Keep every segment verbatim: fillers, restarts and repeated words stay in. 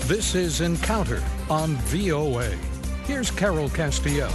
This is Encounter on V O A. Here's Carol Castiel.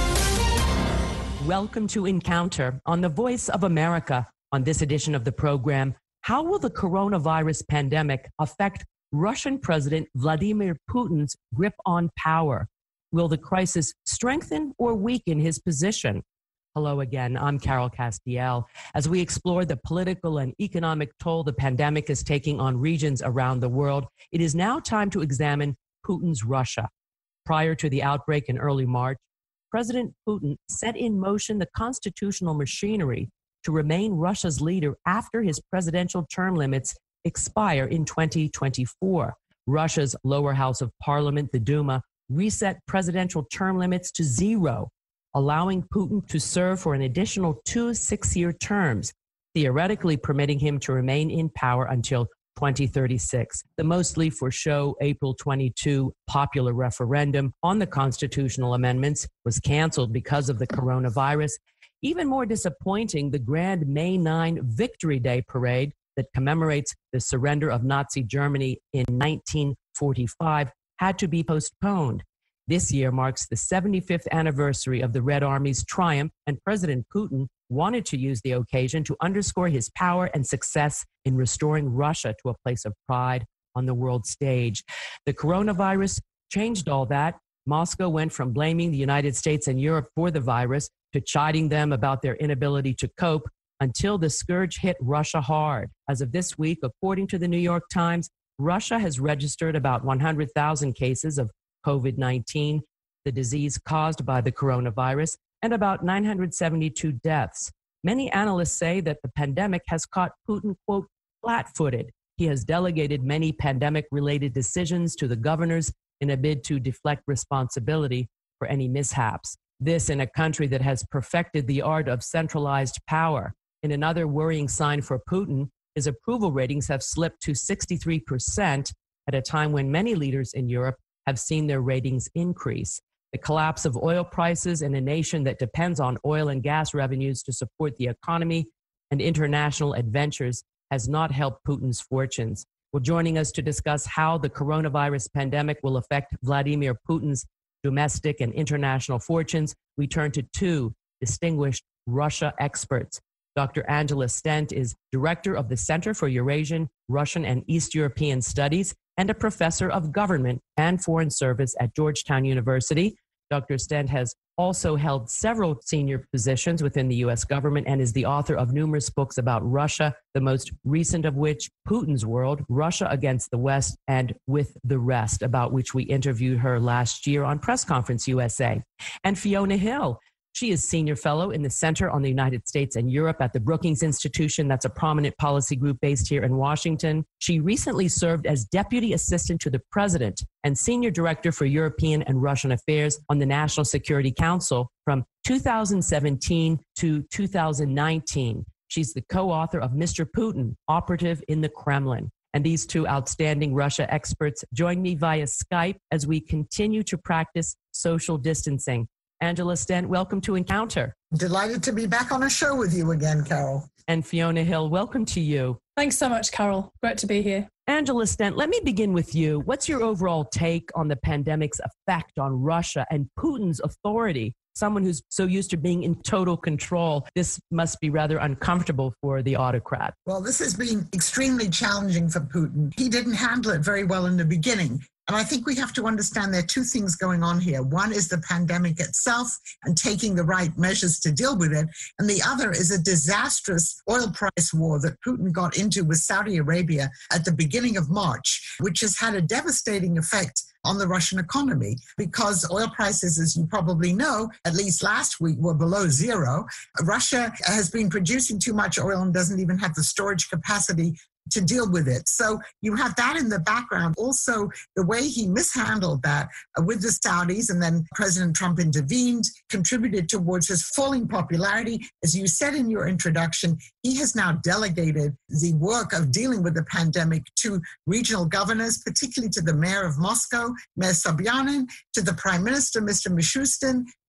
Welcome to Encounter on the Voice of America. On this edition of the program, how will the coronavirus pandemic affect Russian President Vladimir Putin's grip on power? Will the crisis strengthen or weaken his position? Hello again, I'm Carol Castiel. As we explore the political and economic toll the pandemic is taking on regions around the world, it is now time to examine Putin's Russia. Prior to the outbreak in early March, President Putin set in motion the constitutional machinery to remain Russia's leader after his presidential term limits expire in twenty twenty-four. Russia's lower house of parliament, the Duma, reset presidential term limits to zero, allowing Putin to serve for an additional two six-year terms, theoretically permitting him to remain in power until twenty thirty-six. The mostly for show April twenty-second popular referendum on the constitutional amendments was canceled because of the coronavirus. Even more disappointing, the grand May ninth Victory Day parade that commemorates the surrender of Nazi Germany in nineteen forty-five had to be postponed. This year marks the seventy-fifth anniversary of the Red Army's triumph, and President Putin wanted to use the occasion to underscore his power and success in restoring Russia to a place of pride on the world stage. The coronavirus changed all that. Moscow went from blaming the United States and Europe for the virus to chiding them about their inability to cope until the scourge hit Russia hard. As of this week, according to the New York Times, Russia has registered about one hundred thousand cases of COVID nineteen, the disease caused by the coronavirus, and about nine hundred seventy-two deaths. Many analysts say that the pandemic has caught Putin, quote, flat-footed. He has delegated many pandemic-related decisions to the governors in a bid to deflect responsibility for any mishaps. This in a country that has perfected the art of centralized power. In another worrying sign for Putin, his approval ratings have slipped to sixty-three percent at a time when many leaders in Europe have seen their ratings increase. The collapse of oil prices in a nation that depends on oil and gas revenues to support the economy and international adventures has not helped Putin's fortunes. Well, joining us to discuss how the coronavirus pandemic will affect Vladimir Putin's domestic and international fortunes, we turn to two distinguished Russia experts. Doctor Angela Stent is director of the Center for Eurasian, Russian, and East European Studies and a professor of government and foreign service at Georgetown University. Doctor Stent has also held several senior positions within the U S government and is the author of numerous books about Russia, the most recent of which, Putin's World, Russia Against the West and With the Rest, about which we interviewed her last year on Press Conference U S A. And Fiona Hill. She is senior fellow in the Center on the United States and Europe at the Brookings Institution. That's a prominent policy group based here in Washington. She recently served as deputy assistant to the president and senior director for European and Russian affairs on the National Security Council from two thousand seventeen to two thousand nineteen. She's the co-author of Mister Putin, Operative in the Kremlin. And these two outstanding Russia experts join me via Skype as we continue to practice social distancing. Angela Stent, welcome to Encounter. Delighted to be back on a show with you again, Carol. And Fiona Hill, welcome to you. Thanks so much, Carol. Great to be here. Angela Stent, let me begin with you. What's your overall take on the pandemic's effect on Russia and Putin's authority? Someone who's so used to being in total control, this must be rather uncomfortable for the autocrat. Well, this has been extremely challenging for Putin. He didn't handle it very well in the beginning. And I think we have to understand there are two things going on here. One is the pandemic itself and taking the right measures to deal with it. And the other is a disastrous oil price war that Putin got into with Saudi Arabia at the beginning of March, which has had a devastating effect on the Russian economy because oil prices, as you probably know, at least last week were below zero. Russia has been producing too much oil and doesn't even have the storage capacity to deal with it. So you have that in the background. Also, the way he mishandled that uh, with the Saudis, and then President Trump intervened, contributed towards his falling popularity. As you said in your introduction, he has now delegated the work of dealing with the pandemic to regional governors, particularly to the mayor of Moscow, Mayor Sobyanin, to the prime minister, Mister Mishustin,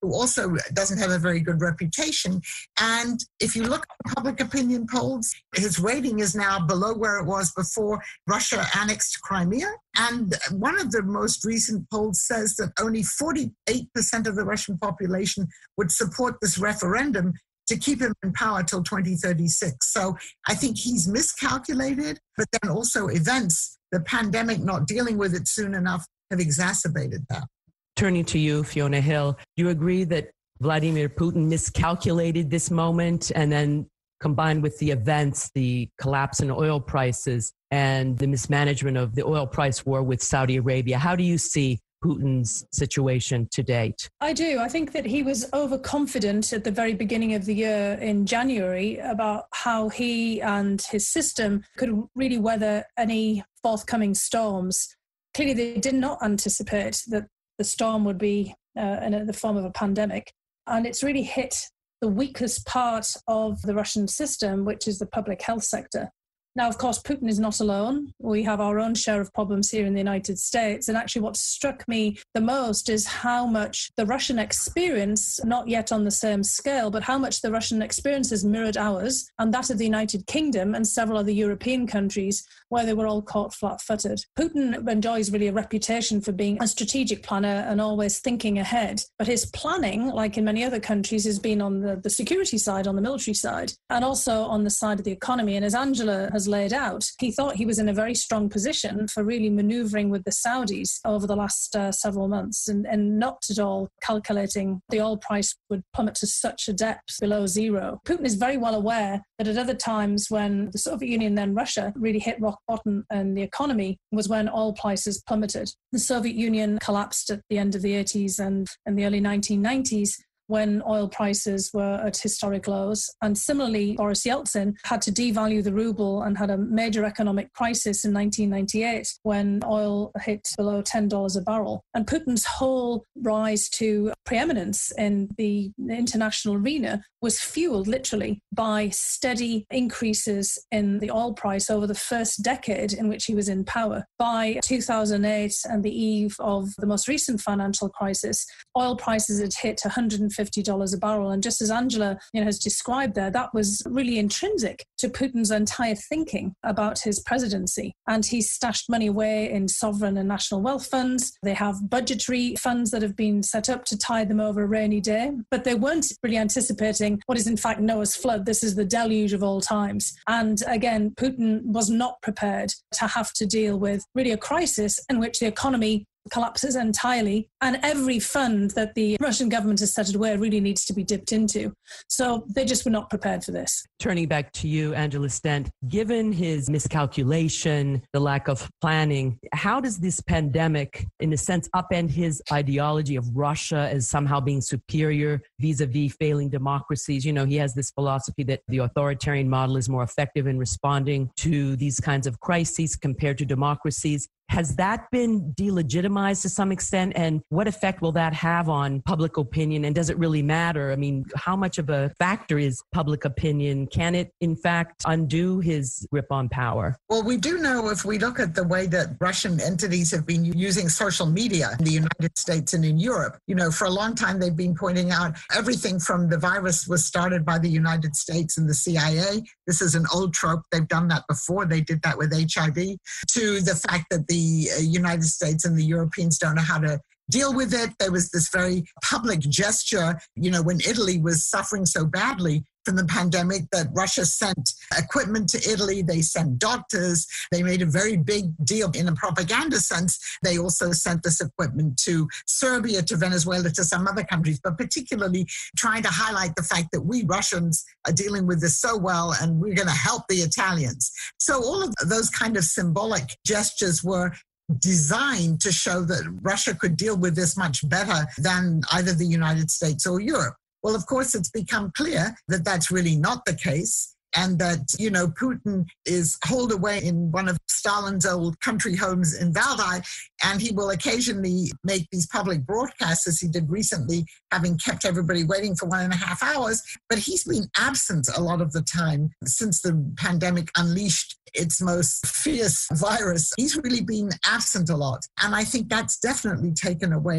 who also doesn't have a very good reputation. And if you look at public opinion polls, his rating is now below where it was before Russia annexed Crimea. And one of the most recent polls says that only forty-eight percent of the Russian population would support this referendum to keep him in power till twenty thirty-six. So I think he's miscalculated, but then also events, the pandemic, not dealing with it soon enough, have exacerbated that. Turning to you, Fiona Hill, do you agree that Vladimir Putin miscalculated this moment, and then combined with the events, the collapse in oil prices and the mismanagement of the oil price war with Saudi Arabia, how do you see Putin's situation to date? I do. I think that he was overconfident at the very beginning of the year in January about how he and his system could really weather any forthcoming storms. Clearly, they did not anticipate that the storm would be uh, in the form of a pandemic. And it's really hit the weakest part of the Russian system, which is the public health sector. Now, of course, Putin is not alone. We have our own share of problems here in the United States. And actually what struck me the most is how much the Russian experience, not yet on the same scale, but how much the Russian experience has mirrored ours and that of the United Kingdom and several other European countries where they were all caught flat-footed. Putin enjoys really a reputation for being a strategic planner and always thinking ahead. But his planning, like in many other countries, has been on the, the security side, on the military side, and also on the side of the economy. And as Angela has laid out, he thought he was in a very strong position for really maneuvering with the Saudis over the last uh, several months and, and not at all calculating the oil price would plummet to such a depth below zero. Putin is very well aware that at other times when the Soviet Union, then Russia, really hit rock bottom and the economy was when oil prices plummeted. The Soviet Union collapsed at the end of the eighties and in the early nineteen nineties. When oil prices were at historic lows. And similarly, Boris Yeltsin had to devalue the ruble and had a major economic crisis in nineteen ninety-eight when oil hit below ten dollars a barrel. And Putin's whole rise to preeminence in the international arena was fueled literally by steady increases in the oil price over the first decade in which he was in power. By two thousand eight and the eve of the most recent financial crisis, oil prices had hit one hundred fifty dollars a barrel. And just as Angela you know, has described there, that was really intrinsic to Putin's entire thinking about his presidency. And he's stashed money away in sovereign and national wealth funds. They have budgetary funds that have been set up to tide them over a rainy day, but they weren't really anticipating what is in fact Noah's flood. This is the deluge of all times. And again, Putin was not prepared to have to deal with really a crisis in which the economy collapses entirely, and every fund that the Russian government has set away really needs to be dipped into. So they just were not prepared for this. Turning back to you, Angela Stent, given his miscalculation, the lack of planning, how does this pandemic, in a sense, upend his ideology of Russia as somehow being superior vis-a-vis failing democracies? You know, he has this philosophy that the authoritarian model is more effective in responding to these kinds of crises compared to democracies. Has that been delegitimized to some extent? And what effect will that have on public opinion? And does it really matter? I mean, how much of a factor is public opinion? Can it, in fact, undo his grip on power? Well, we do know if we look at the way that Russian entities have been using social media in the United States and in Europe. You know, for a long time, they've been pointing out everything from the virus was started by the United States and the C I A. This is an old trope. They've done that before. They did that with H I V. To the fact that the The United States and the Europeans don't know how to deal with it. There was this very public gesture, you know, when Italy was suffering so badly from the pandemic that Russia sent equipment to Italy. They sent doctors. They made a very big deal in a propaganda sense. They also sent this equipment to Serbia, to Venezuela, to some other countries, but particularly trying to highlight the fact that we Russians are dealing with this so well and we're going to help the Italians. So all of those kind of symbolic gestures were designed to show that Russia could deal with this much better than either the United States or Europe. Well, of course, it's become clear that that's really not the case, and that, you know, Putin is holed away in one of Stalin's old country homes in Valdai, and he will occasionally make these public broadcasts, as he did recently, having kept everybody waiting for one and a half hours. But he's been absent a lot of the time since the pandemic unleashed its most fierce virus. He's really been absent a lot. And I think that's definitely taken away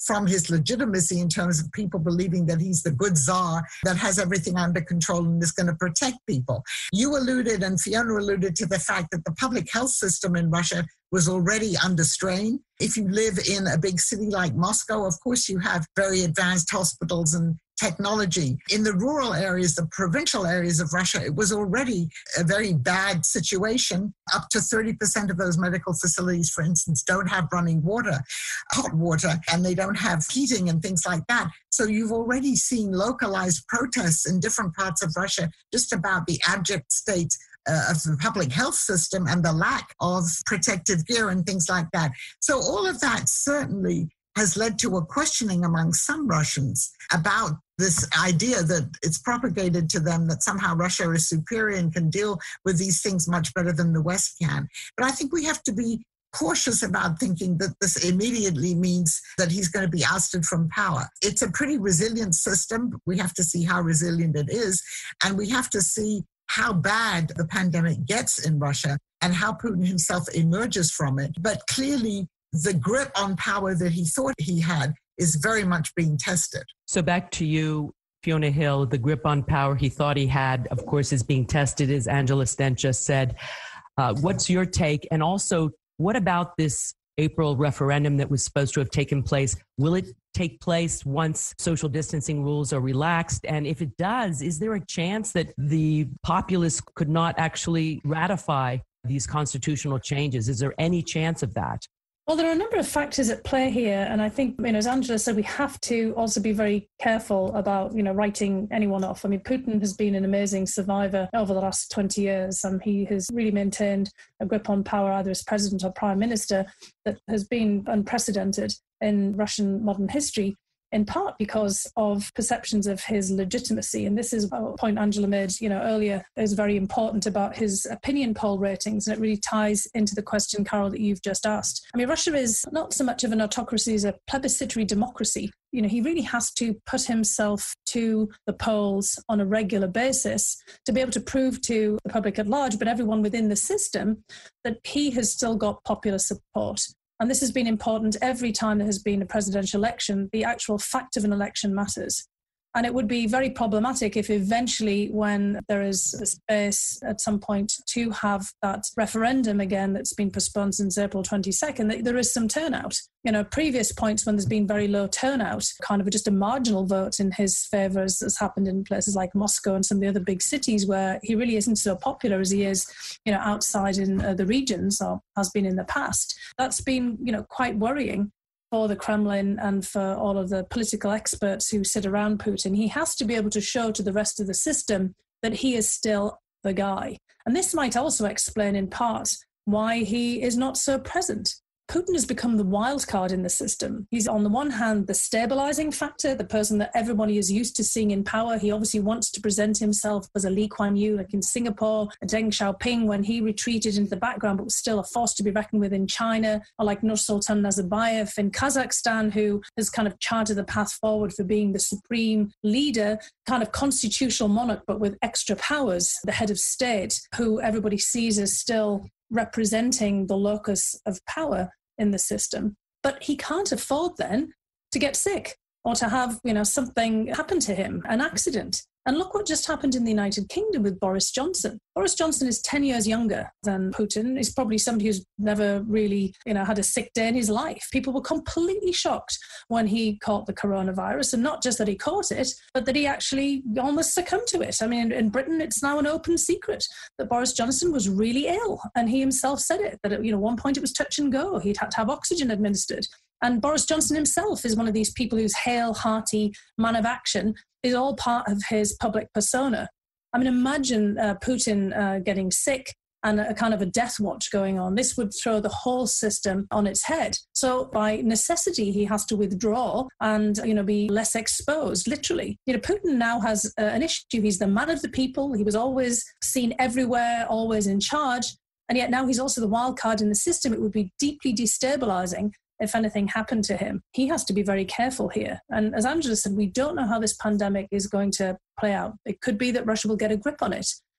from his legitimacy in terms of people believing that he's the good czar that has everything under control and is going to protect people. You alluded, and Fiona alluded to the fact that the public health system in Russia was already under strain. If you live in a big city like Moscow, of course you have very advanced hospitals and technology. In the rural areas, the provincial areas of Russia, it was already a very bad situation. Up to thirty percent of those medical facilities, for instance, don't have running water, hot water, and they don't have heating and things like that. So you've already seen localized protests in different parts of Russia just about the abject state Uh, of the public health system and the lack of protective gear and things like that. So all of that certainly has led to a questioning among some Russians about this idea that it's propagated to them that somehow Russia is superior and can deal with these things much better than the West can. But I think we have to be cautious about thinking that this immediately means that he's going to be ousted from power. It's a pretty resilient system. We have to see how resilient it is, and we have to see how bad the pandemic gets in Russia and how Putin himself emerges from it. But clearly, the grip on power that he thought he had is very much being tested. So back to you, Fiona Hill, the grip on power he thought he had, of course, is being tested, as Angela Stent just said. Uh, what's your take? And also, what about this April referendum that was supposed to have taken place? Will it take place once social distancing rules are relaxed? And if it does, is there a chance that the populace could not actually ratify these constitutional changes? Is there any chance of that? Well, there are a number of factors at play here. And I think, you know, as Angela said, we have to also be very careful about, you know, writing anyone off. I mean, Putin has been an amazing survivor over the last twenty years. Um, he has really maintained a grip on power, either as president or prime minister, that has been unprecedented in Russian modern history, in part because of perceptions of his legitimacy. And this is a point Angela made, you know, earlier, is very important about his opinion poll ratings. And it really ties into the question, Carol, that you've just asked. I mean, Russia is not so much of an autocracy as a plebiscitary democracy. You know, he really has to put himself to the polls on a regular basis to be able to prove to the public at large, but everyone within the system, that he has still got popular support. And this has been important every time there has been a presidential election. The actual fact of an election matters. And it would be very problematic if eventually, when there is a space at some point to have that referendum again that's been postponed since April twenty-second, that there is some turnout. You know, previous points when there's been very low turnout, kind of just a marginal vote in his favour, as has happened in places like Moscow and some of the other big cities where he really isn't so popular as he is, you know, outside in uh, the regions, or has been in the past. That's been, you know, quite worrying for the Kremlin and for all of the political experts who sit around Putin. He has to be able to show to the rest of the system that he is still the guy. And this might also explain in part why he is not so present. Putin has become the wild card in the system. He's on the one hand the stabilizing factor, the person that everybody is used to seeing in power. He obviously wants to present himself as a Lee Kuan Yew, like in Singapore, a Deng Xiaoping when he retreated into the background but was still a force to be reckoned with in China, or like Nursultan Nazarbayev in Kazakhstan, who has kind of charted the path forward for being the supreme leader, kind of constitutional monarch but with extra powers, the head of state, who everybody sees as still representing the locus of power in the system. But he can't afford then to get sick or to have, you know, something happen to him, an accident. And look what just happened in the United Kingdom with Boris Johnson. Boris Johnson is ten years younger than Putin. He's probably somebody who's never really, you know, had a sick day in his life. People were completely shocked when he caught the coronavirus, and not just that he caught it, but that he actually almost succumbed to it. I mean, in, in Britain, it's now an open secret that Boris Johnson was really ill, and he himself said it, that, at, you know, one point it was touch and go. He'd had to have oxygen administered. And Boris Johnson himself is one of these people who's hale, hearty, man of action, is all part of his public persona. I mean, imagine uh, Putin uh, getting sick and a kind of a death watch going on. This would throw the whole system on its head. So by necessity, he has to withdraw and, you know, be less exposed, literally. You know, Putin now has uh, an issue. He's the man of the people. He was always seen everywhere, always in charge. And yet now he's also the wild card in the system. It would be deeply destabilizing if anything happened to him. He has to be very careful here. And as Angela said, we don't know how this pandemic is going to play out. It could be that Russia will get a grip on it.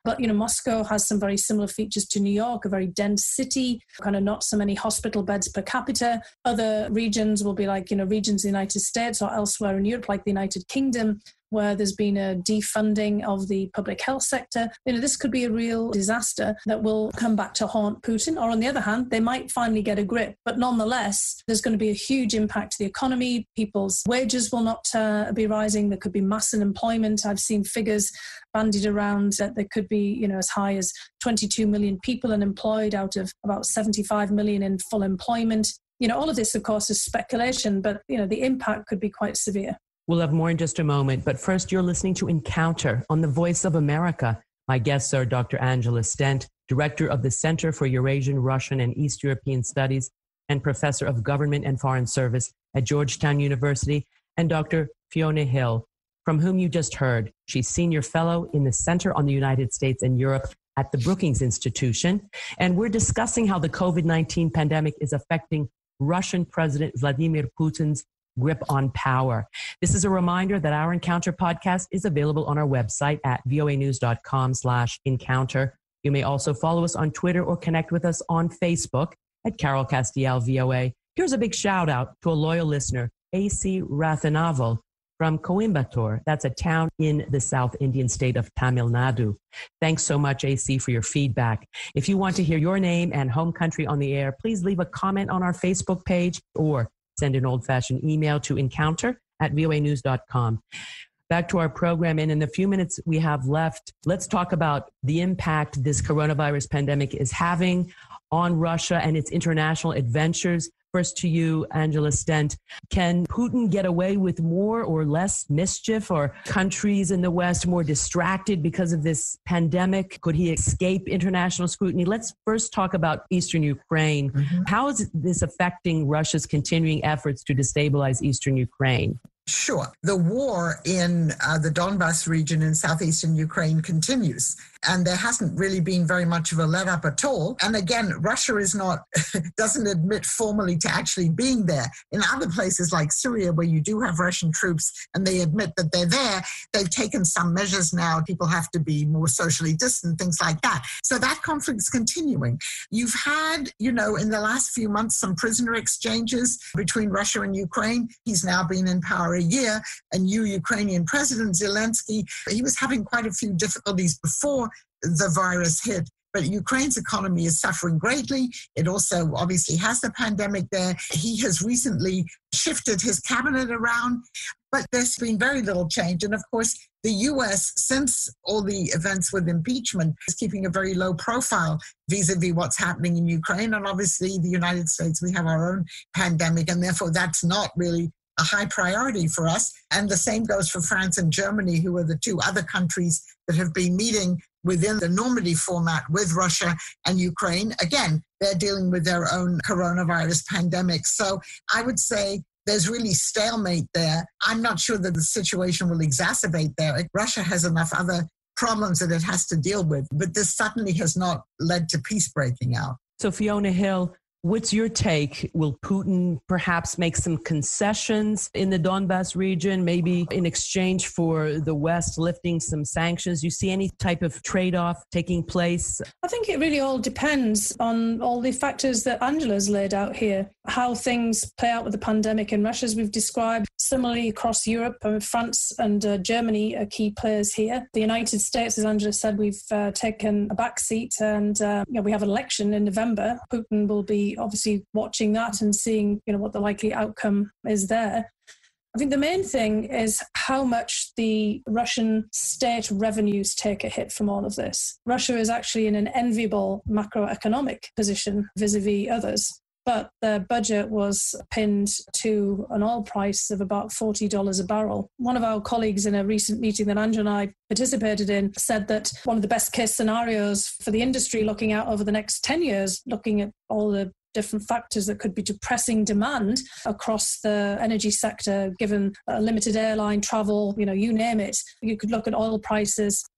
But, you know, Moscow has some very similar features to New York, a very dense city, kind of not so many hospital beds per capita. Other regions will be like, you know, regions in the United States or elsewhere in Europe, like the United Kingdom, where there's been a defunding of the public health sector. You know, this could be a real disaster that will come back to haunt Putin. Or on the other hand, they might finally get a grip. But nonetheless, there's going to be a huge impact to the economy. People's wages will not uh, be rising. There could be mass unemployment. I've seen figures bandied around that there could be, you know, as high as twenty-two million people unemployed out of about seventy-five million in full employment. You know, all of this, of course, is speculation, but, you know, the impact could be quite severe. We'll have more in just a moment, but first you're listening to Encounter on the Voice of America. My guests are Doctor Angela Stent, Director of the Center for Eurasian, Russian, and East European Studies and Professor of Government and Foreign Service at Georgetown University, and Doctor Fiona Hill, from whom you just heard. She's Senior Fellow in the Center on the United States and Europe at the Brookings Institution, and we're discussing how the COVID nineteen pandemic is affecting Russian President Vladimir Putin's grip on power. This is a reminder that our Encounter podcast is available on our website at voanews.com slash encounter. You may also follow us on Twitter or connect with us on Facebook at Carol Castiel V O A. Here's a big shout out to a loyal listener, A C Rathanavel from Coimbatore. That's a town in the South Indian state of Tamil Nadu. Thanks so much, A C, for your feedback. If you want to hear your name and home country on the air, please leave a comment on our Facebook page or send an old-fashioned email to encounter at voa news dot com. Back to our program, and in the few minutes we have left, let's talk about the impact this coronavirus pandemic is having on Russia and its international adventures. First to you, Angela Stent. Can Putin get away with more or less mischief? Or countries in the West more distracted because of this pandemic? Could he escape international scrutiny? Let's first talk about Eastern Ukraine. Mm-hmm. How is this affecting Russia's continuing efforts to destabilize Eastern Ukraine? Sure. The war in uh, the Donbas region in southeastern Ukraine continues, and there hasn't really been very much of a let up at all. And again, Russia is not, doesn't admit formally to actually being there. In other places like Syria, where you do have Russian troops and they admit that they're there, they've taken some measures now. People have to be more socially distant, things like that. So that conflict's continuing. You've had, you know, in the last few months, some prisoner exchanges between Russia and Ukraine. He's now been in power a year, and new Ukrainian President Zelensky, he was having quite a few difficulties before the virus hit. But Ukraine's economy is suffering greatly. It also obviously has the pandemic there. He has recently shifted his cabinet around, but there's been very little change. And of course, the U S, since all the events with impeachment, is keeping a very low profile vis-a-vis what's happening in Ukraine. And obviously, the United States, we have our own pandemic, and therefore that's not really a high priority for us. And the same goes for France and Germany, who are the two other countries that have been meeting within the Normandy format with Russia and Ukraine. Again, they're dealing with their own coronavirus pandemic. So I would say there's really stalemate there. I'm not sure that the situation will exacerbate there. Russia has enough other problems that it has to deal with, but this certainly has not led to peace breaking out. So Fiona Hill, what's your take? Will Putin perhaps make some concessions in the Donbas region, maybe in exchange for the West lifting some sanctions? You see any type of trade-off taking place? I think it really all depends on all the factors that Angela's laid out here, how things play out with the pandemic in Russia, as we've described. Similarly, across Europe, uh, France and uh, Germany are key players here. The United States, as Angela said, we've uh, taken a back seat, and uh, you know, we have an election in November. Putin will be obviously watching that and seeing, you know, what the likely outcome is there. I think the main thing is how much the Russian state revenues take a hit from all of this. Russia is actually in an enviable macroeconomic position vis-a-vis others, but their budget was pinned to an oil price of about forty dollars a barrel. One of our colleagues in a recent meeting that Andrew and I participated in said that one of the best case scenarios for the industry looking out over the next ten years, looking at all the different factors that could be depressing demand across the energy sector, given uh, limited airline travel, you know, you name it. You could look at oil prices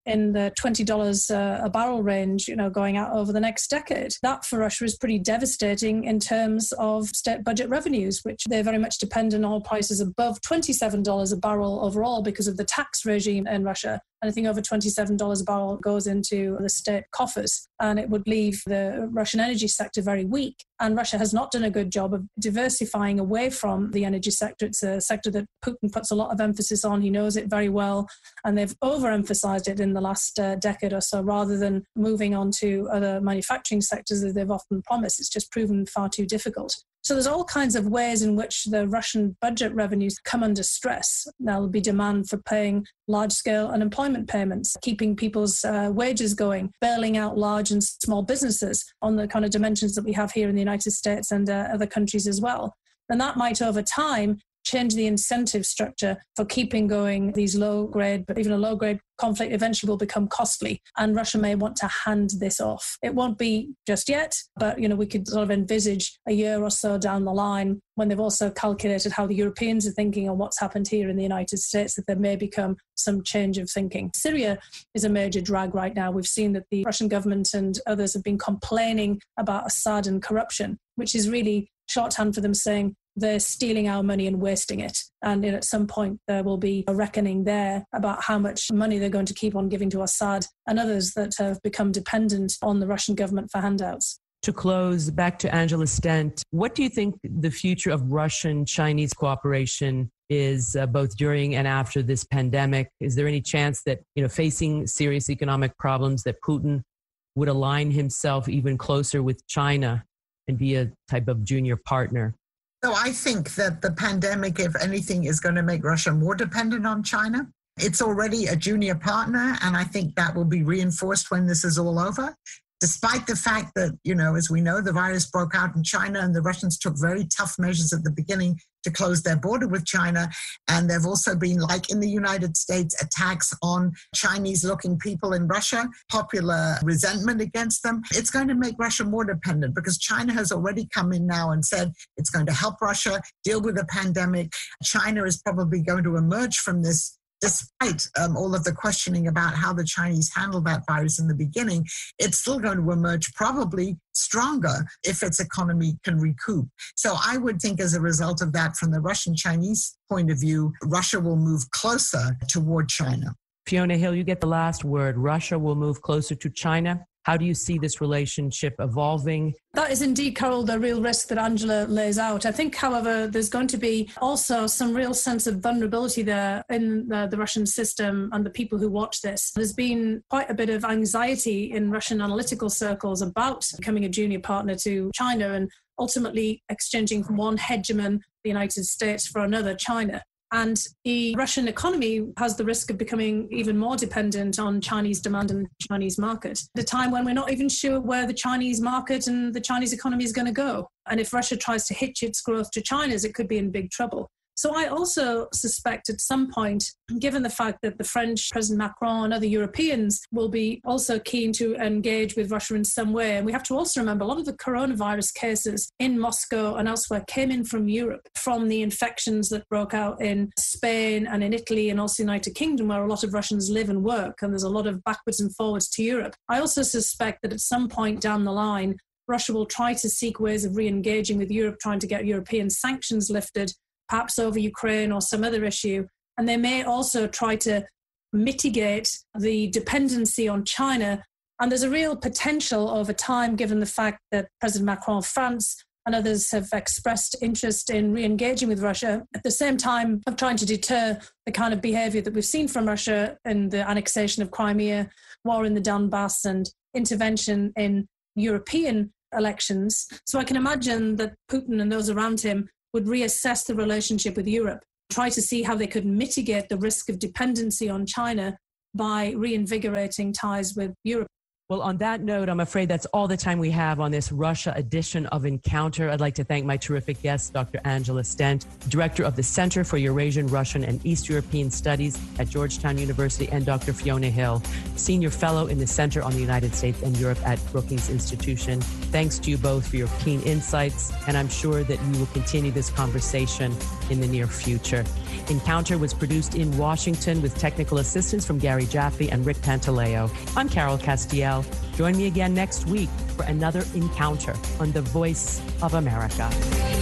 in the twenty dollars a barrel range, you know, going out over the next decade. That for Russia is pretty devastating in terms of state budget revenues, which they very much depend on oil prices above twenty-seven dollars a barrel overall because of the tax regime in Russia. Anything over twenty-seven dollars a barrel goes into the state coffers, and it would leave the Russian energy sector very weak. And Russia has not done a good job of diversifying away from the energy sector. It's a sector that Putin puts a lot of emphasis on. He knows it very well, and they've overemphasized it in the last uh, decade or so, rather than moving on to other manufacturing sectors that they've often promised. It's just proven far too difficult. So there's all kinds of ways in which the Russian budget revenues come under stress. There'll be demand for paying large-scale unemployment payments, keeping people's uh, wages going, bailing out large and small businesses on the kind of dimensions that we have here in the United States and uh, other countries as well. And that might, over time, change the incentive structure for keeping going these low-grade, but even a low-grade conflict eventually will become costly, and Russia may want to hand this off. It won't be just yet, but you know we could sort of envisage a year or so down the line, when they've also calculated how the Europeans are thinking and what's happened here in the United States, that there may become some change of thinking. Syria is a major drag right now. We've seen that the Russian government and others have been complaining about Assad and corruption, which is really shorthand for them saying they're stealing our money and wasting it. And at some point, there will be a reckoning there about how much money they're going to keep on giving to Assad and others that have become dependent on the Russian government for handouts. To close, back to Angela Stent, what do you think the future of Russian-Chinese cooperation is, uh, both during and after this pandemic? Is there any chance that, you know, facing serious economic problems, that Putin would align himself even closer with China and be a type of junior partner? So I think that the pandemic, if anything, is going to make Russia more dependent on China. It's already a junior partner, and I think that will be reinforced when this is all over. Despite the fact that, you know, as we know, the virus broke out in China and the Russians took very tough measures at the beginning to close their border with China. And there have also been, like in the United States, attacks on Chinese-looking people in Russia, popular resentment against them. It's going to make Russia more dependent because China has already come in now and said it's going to help Russia deal with the pandemic. China is probably going to emerge from this. Despite um, all of the questioning about how the Chinese handled that virus in the beginning, it's still going to emerge probably stronger if its economy can recoup. So I would think as a result of that, from the Russian-Chinese point of view, Russia will move closer toward China. Fiona Hill, you get the last word. Russia will move closer to China. How do you see this relationship evolving? That is indeed, Carol, the real risk that Angela lays out. I think, however, there's going to be also some real sense of vulnerability there in the, the Russian system and the people who watch this. There's been quite a bit of anxiety in Russian analytical circles about becoming a junior partner to China and ultimately exchanging from one hegemon, the United States, for another, China. And the Russian economy has the risk of becoming even more dependent on Chinese demand and the Chinese market at a time when we're not even sure where the Chinese market and the Chinese economy is going to go. And if Russia tries to hitch its growth to China's, it could be in big trouble. So I also suspect at some point, given the fact that the French President Macron and other Europeans will be also keen to engage with Russia in some way, and we have to also remember a lot of the coronavirus cases in Moscow and elsewhere came in from Europe, from the infections that broke out in Spain and in Italy and also the United Kingdom, where a lot of Russians live and work, and there's a lot of backwards and forwards to Europe. I also suspect that at some point down the line, Russia will try to seek ways of re-engaging with Europe, trying to get European sanctions lifted, perhaps over Ukraine or some other issue. And they may also try to mitigate the dependency on China. And there's a real potential over time, given the fact that President Macron of France and others have expressed interest in re-engaging with Russia, at the same time of trying to deter the kind of behavior that we've seen from Russia in the annexation of Crimea, war in the Donbass, and intervention in European elections. So I can imagine that Putin and those around him would reassess the relationship with Europe, try to see how they could mitigate the risk of dependency on China by reinvigorating ties with Europe. Well, on that note, I'm afraid that's all the time we have on this Russia edition of Encounter. I'd like to thank my terrific guests, Doctor Angela Stent, Director of the Center for Eurasian, Russian, and East European Studies at Georgetown University, and Doctor Fiona Hill, Senior Fellow in the Center on the United States and Europe at Brookings Institution. Thanks to you both for your keen insights, and I'm sure that you will continue this conversation in the near future. Encounter was produced in Washington with technical assistance from Gary Jaffe and Rick Pantaleo. I'm Carol Castiel. Join me again next week for another Encounter on the Voice of America.